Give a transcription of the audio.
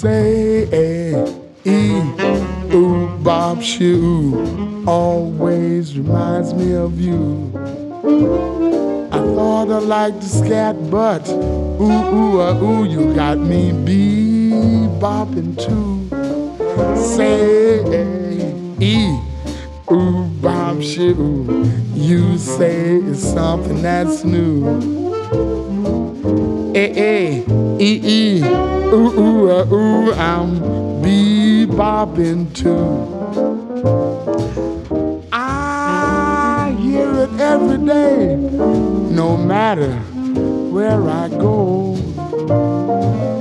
say ooh, Bob Shoe always reminds me of you. I thought I liked the scat, but ooh, you got me bebopping too. Say ooh, Bob Shoe, you say it's something that's new. Ooh, I'm bebopping too. I hear it every day, no matter where I go.